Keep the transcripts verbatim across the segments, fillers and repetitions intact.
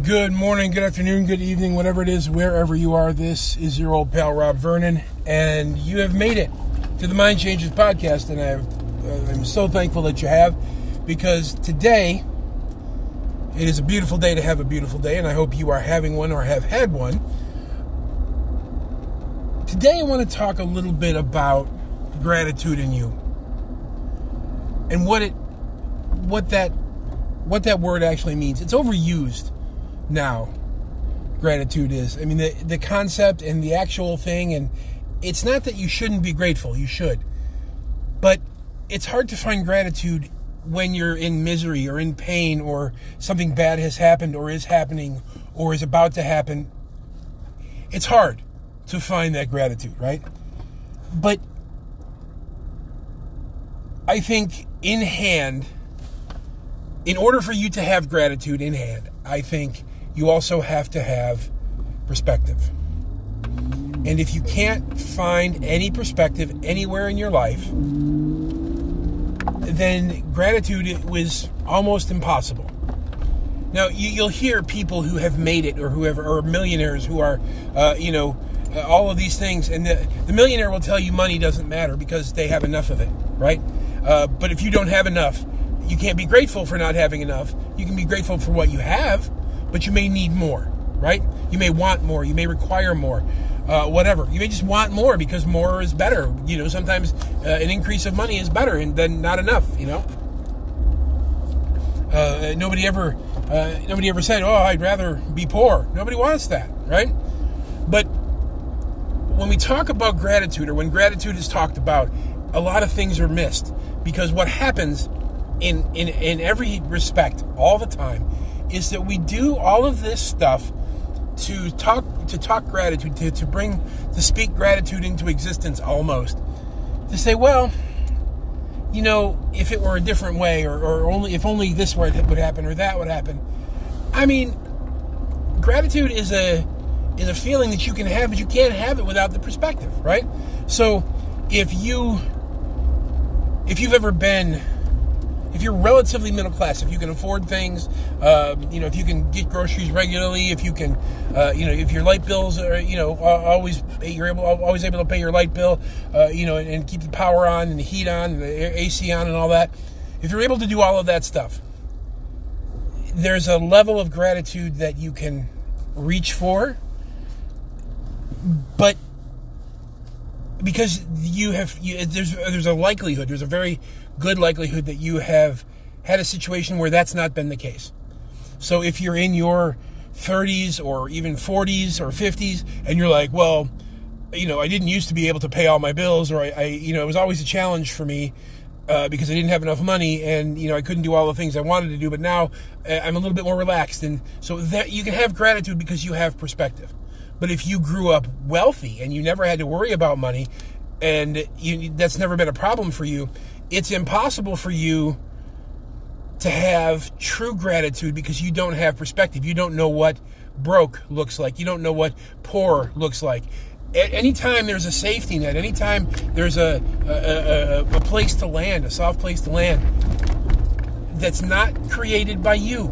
Good morning, good afternoon, good evening, whatever it is, wherever you are. This is your old pal, Rob Vernon, and you have made it to the Mind Changers podcast, and I've, uh, I'm so thankful that you have, because today, it is a beautiful day to have a beautiful day, and I hope you are having one or have had one. Today, I want to talk a little bit about gratitude in you, and what it, what that, what that word actually means. It's overused now, gratitude is. I mean, the the concept and the actual thing, and it's not that you shouldn't be grateful, you should. But it's hard to find gratitude when you're in misery or in pain, or something bad has happened or is happening or is about to happen. It's hard to find that gratitude, right? But I think in hand, in order for you to have gratitude in hand, I think you also have to have perspective. And if you can't find any perspective anywhere in your life, then gratitude was almost impossible. Now, you, you'll hear people who have made it, or whoever, or millionaires who are, uh, you know, uh, all of these things. And the, the millionaire will tell you money doesn't matter because they have enough of it, right? Uh, but if you don't have enough, you can't be grateful for not having enough. You can be grateful for what you have, but you may need more, right? You may want more. You may require more, uh, whatever. You may just want more because more is better. You know, sometimes uh, an increase of money is better and than not enough, you know? Uh, nobody ever uh, nobody ever said, oh, I'd rather be poor. Nobody wants that, right? But when we talk about gratitude, or when gratitude is talked about, a lot of things are missed, because what happens in in, in every respect all the time is that we do all of this stuff to talk to talk gratitude, to, to bring, to speak gratitude into existence almost. To say, well, you know, if it were a different way, or, or only if only this would happen or that would happen. I mean, gratitude is a is a feeling that you can have, but you can't have it without the perspective, right? So if you if you've ever been If you're relatively middle class, if you can afford things, uh, you know, if you can get groceries regularly, if you can, uh, you know, if your light bills are, you know, always you're able, always able to pay your light bill, uh, you know, and, and keep the power on and the heat on and the A C on and all that. If you're able to do all of that stuff, there's a level of gratitude that you can reach for, but because you have, you, there's there's a likelihood, there's a very good likelihood that you have had a situation where that's not been the case. So if you're in your thirties or even forties or fifties, and you're like, well, you know, I didn't used to be able to pay all my bills, or I, I you know, it was always a challenge for me uh, because I didn't have enough money, and, you know, I couldn't do all the things I wanted to do, but now uh, I'm a little bit more relaxed. And so that you can have gratitude because you have perspective. But if you grew up wealthy and you never had to worry about money, and you, that's never been a problem for you, it's impossible for you to have true gratitude because you don't have perspective. You don't know what broke looks like. You don't know what poor looks like. At any time there's a safety net, anytime there's a, a, a, a place to land, a soft place to land, that's not created by you,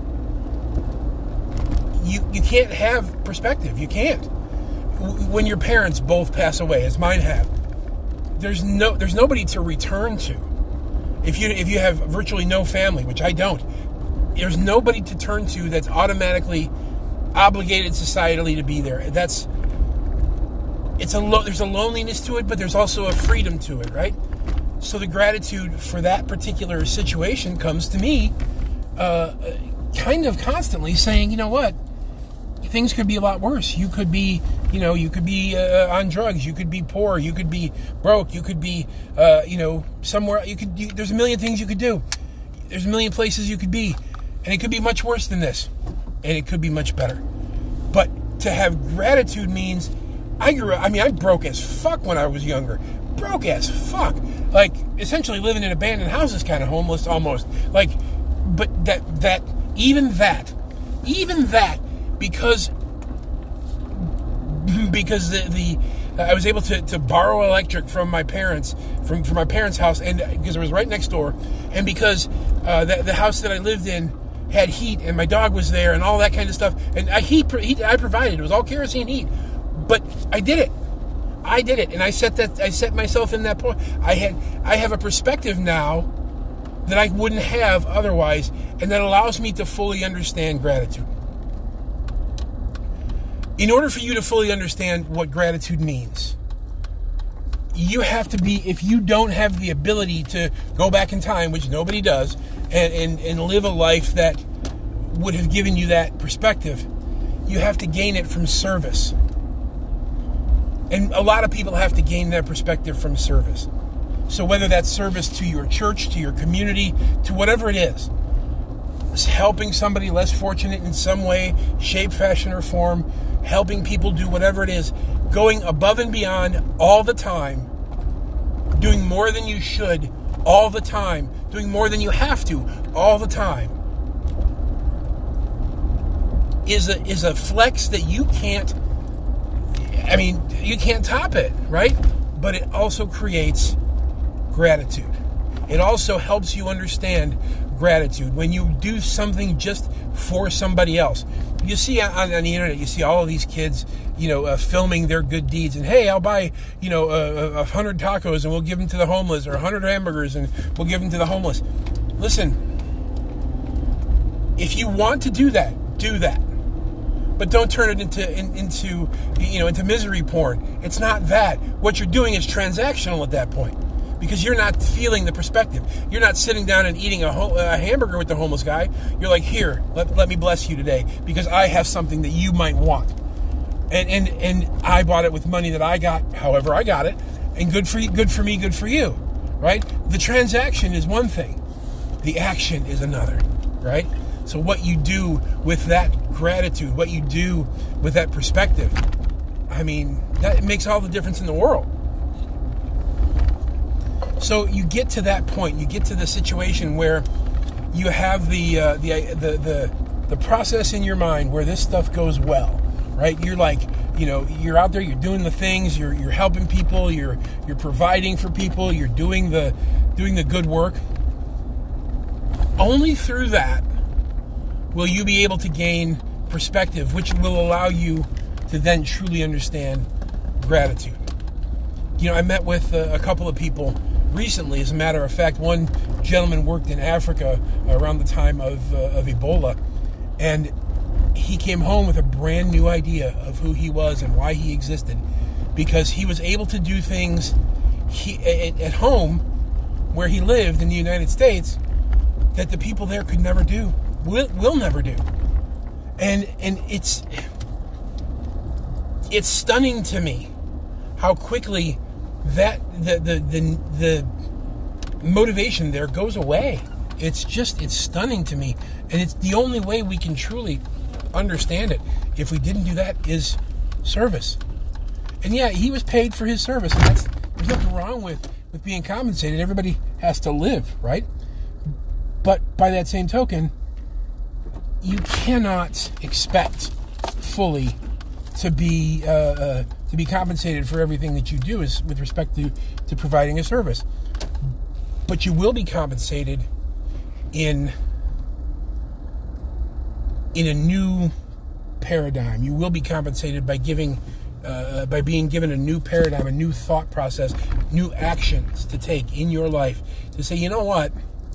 you, you can't have perspective. You can't. When your parents both pass away, as mine have, There's no, there's nobody to return to. If you if you have virtually no family, which I don't, there's nobody to turn to that's automatically obligated societally to be there. That's it's a lo- there's a loneliness to it, but there's also a freedom to it, right? So the gratitude for that particular situation comes to me, uh, kind of constantly saying, you know what? Things could be a lot worse. You could be, you know, you could be uh, on drugs. You could be poor. You could be broke. You could be, uh, you know, somewhere. You could. You, there's a million things you could do. There's a million places you could be, and it could be much worse than this, and it could be much better. But to have gratitude means, I grew up. I mean, I broke as fuck when I was younger. Broke as fuck. Like essentially living in abandoned houses, kind of homeless almost. Like, but that that even that, even that. Because because the, the I was able to, to borrow electric from my parents, from, from my parents' house, and because it was right next door, and because uh, the, the house that I lived in had heat and my dog was there and all that kind of stuff. And I, heat, heat, I provided. It was all kerosene heat. But I did it. I did it. And I set that. I set myself in that point. I had. I have a perspective now that I wouldn't have otherwise, and that allows me to fully understand gratitude. In order for you to fully understand what gratitude means, you have to be, if you don't have the ability to go back in time, which nobody does, and, and, and live a life that would have given you that perspective, you have to gain it from service. And a lot of people have to gain that perspective from service. So whether that's service to your church, to your community, to whatever it is, it's helping somebody less fortunate in some way, shape, fashion, or form, helping people do whatever it is, going above and beyond all the time, doing more than you should all the time, doing more than you have to all the time, is a, is a flex that you can't, I mean, you can't top it, right? But it also creates gratitude. It also helps you understand gratitude when you do something just for somebody else. You see on, on the internet, you see all of these kids, you know, uh, filming their good deeds, and hey, I'll buy, you know, a, a hundred tacos and we'll give them to the homeless, or a hundred hamburgers and we'll give them to the homeless. Listen, if you want to do that, do that, but don't turn it into in, into you know into misery porn. It's not that. What you're doing is transactional at that point, because you're not feeling the perspective. You're not sitting down and eating a, ho- a hamburger with the homeless guy. You're like, here, let, let me bless you today, because I have something that you might want. And and and I bought it with money that I got, however I got it, and good for you, good for me, good for you, right? The transaction is one thing. The action is another, right? So what you do with that gratitude, what you do with that perspective, I mean, that makes all the difference in the world. So you get to that point, you get to the situation where you have the uh, the, the the the process in your mind where this stuff goes well, right? You're like, you know, you're out there, you're doing the things, you're you're helping people, you're you're providing for people, you're doing the doing the good work. Only through that will you be able to gain perspective, which will allow you to then truly understand gratitude. You know, I met with a, a couple of people recently. As a matter of fact, one gentleman worked in Africa around the time of, uh, of Ebola, and he came home with a brand new idea of who he was and why he existed, because he was able to do things he, at, at home where he lived in the United States that the people there could never do, will, will never do. And and it's it's stunning to me how quickly that the the the, the motivation there goes away. It's just it's stunning to me, and it's the only way we can truly understand it. If we didn't do that, is service. And yeah, he was paid for his service, and that's, there's nothing wrong with with being compensated. Everybody has to live, right? But by that same token, you cannot expect fully to be uh, uh, to be compensated for everything that you do, is with respect to, to providing a service. But you will be compensated in in a new paradigm. You will be compensated by giving uh, by being given a new paradigm, a new thought process, new actions to take in your life to say, you know what?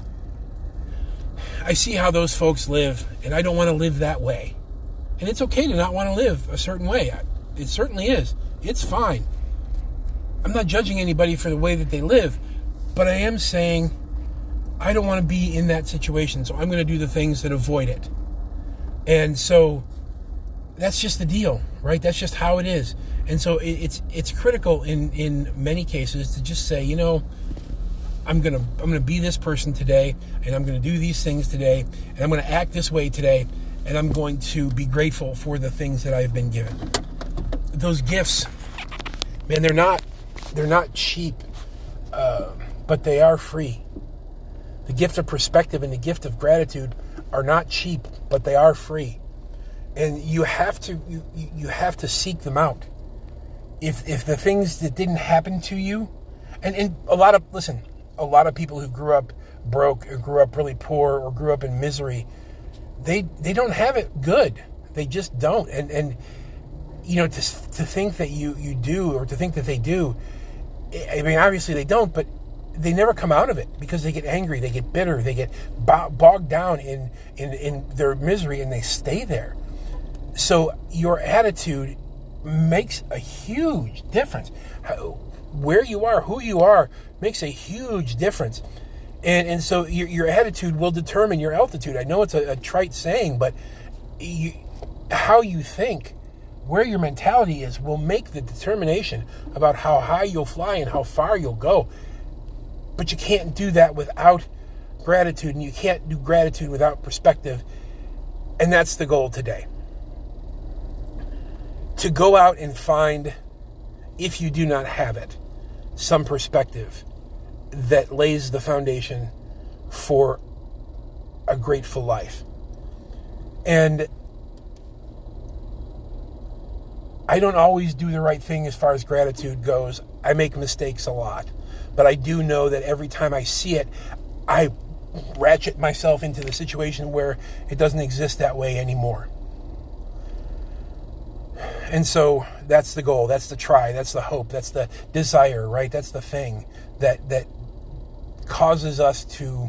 I see how those folks live, and I don't want to live that way. And it's okay to not want to live a certain way. It certainly is. It's fine. I'm not judging anybody for the way that they live, but I am saying I don't want to be in that situation, so I'm going to do the things that avoid it. And so that's just the deal, right? That's just how it is. And so it's it's critical in, in many cases to just say, you know, I'm gonna I'm gonna be this person today, and I'm gonna do these things today, and I'm gonna act this way today, and I'm going to be grateful for the things that I've been given. Those gifts, man, they're not they're not cheap, uh, but they are free. The gift of perspective and the gift of gratitude are not cheap, but they are free, and you have to you, you have to seek them out. If if the things that didn't happen to you, and, and a lot of listen. A lot of people who grew up broke or grew up really poor or grew up in misery, they they don't have it good. They just don't. And and you know, to to think that you you do, or to think that they do, I mean, obviously they don't, but they never come out of it because they get angry, they get bitter, they get bogged down in in, in their misery, and they stay there. So your attitude makes a huge difference. How, where you are, who you are, makes a huge difference. And and so your, your attitude will determine your altitude. I know it's a, a trite saying, but you, how you think, where your mentality is, will make the determination about how high you'll fly and how far you'll go. But you can't do that without gratitude, and you can't do gratitude without perspective. And that's the goal today. To go out and find, if you do not have it, some perspective that lays the foundation for a grateful life. And I don't always do the right thing as far as gratitude goes. I make mistakes a lot. But I do know that every time I see it, I ratchet myself into the situation where it doesn't exist that way anymore. And so that's the goal, that's the try, that's the hope, that's the desire, right? That's the thing that that causes us to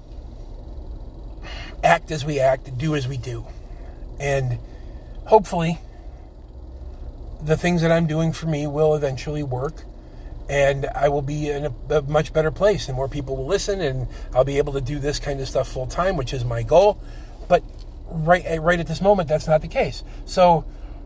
act as we act, do as we do. And hopefully the things that I'm doing for me will eventually work, and I will be in a, a much better place, and more people will listen, and I'll be able to do this kind of stuff full time, which is my goal. But right right at this moment, that's not the case. So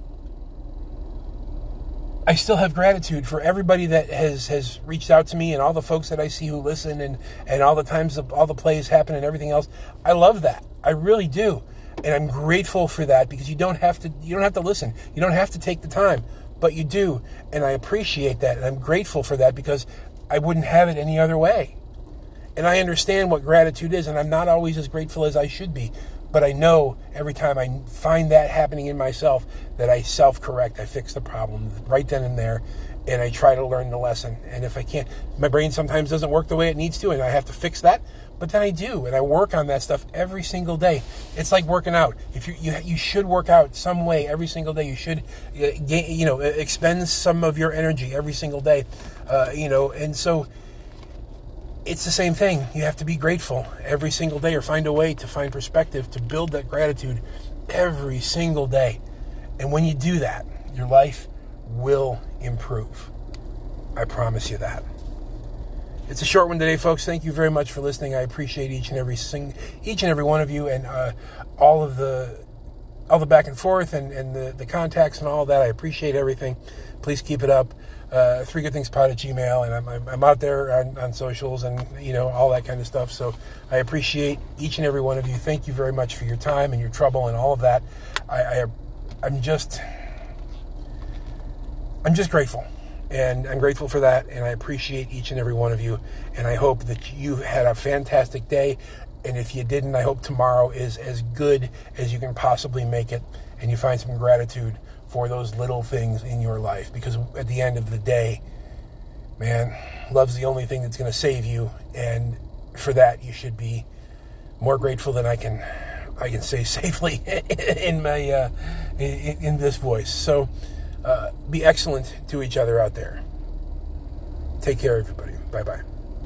I still have gratitude for everybody that has, has reached out to me, and all the folks that I see who listen, and, and all the times the, all the plays happen and everything else. I love that. I really do. And I'm grateful for that, because you don't have to you don't have to listen. You don't have to take the time, but you do. And I appreciate that, and I'm grateful for that, because I wouldn't have it any other way. And I understand what gratitude is, and I'm not always as grateful as I should be. But I know every time I find that happening in myself that I self-correct, I fix the problem right then and there, and I try to learn the lesson. And if I can't, my brain sometimes doesn't work the way it needs to, and I have to fix that. But then I do, and I work on that stuff every single day. It's like working out. If you you you should work out some way every single day. You should, you know, expend some of your energy every single day, uh, you know, and so. It's the same thing. You have to be grateful every single day, or find a way to find perspective to build that gratitude every single day. And when you do that, your life will improve. I promise you that. It's a short one today, folks. Thank you very much for listening. I appreciate each and every sing, each and every one of you, and uh, all of the all the back and forth, and, and the, the contacts and all of that. I appreciate everything. Please keep it up. Uh, three good things pod at Gmail, and I'm, I'm, I'm out there on, on socials, and you know, all that kind of stuff. So I appreciate each and every one of you. Thank you very much for your time and your trouble and all of that. I, I I'm just I'm just grateful, and I'm grateful for that, and I appreciate each and every one of you. And I hope that you had a fantastic day. And if you didn't, I hope tomorrow is as good as you can possibly make it, and you find some gratitude for those little things in your life. Because at the end of the day, man, love's the only thing that's going to save you. And for that, you should be more grateful than I can I can say safely in my uh, in, in this voice. So uh, be excellent to each other out there. Take care, everybody. Bye-bye.